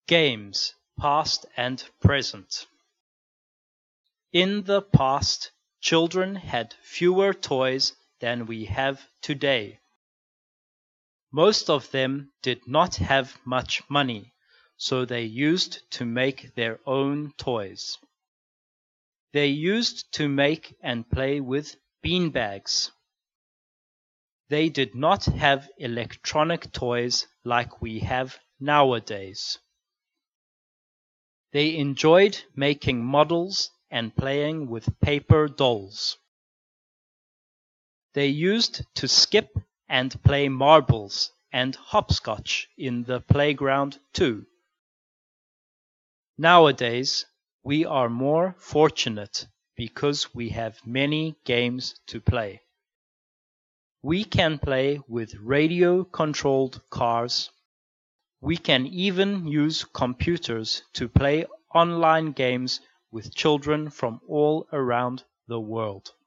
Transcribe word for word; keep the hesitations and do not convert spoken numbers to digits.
Games, past and present. In the past, children had fewer toys than we have today. Most of them did not have much money, so they used to make their own toys. They used to make and play with beanbags. They did not have electronic toys like we have nowadays. They enjoyed making models and playing with paper dolls. They used to skip and play marbles and hopscotch in the playground too. Nowadays, we are more fortunate because we have many games to play. We can play with radio-controlled cars. We can even use computers to play online games with children from all around the world.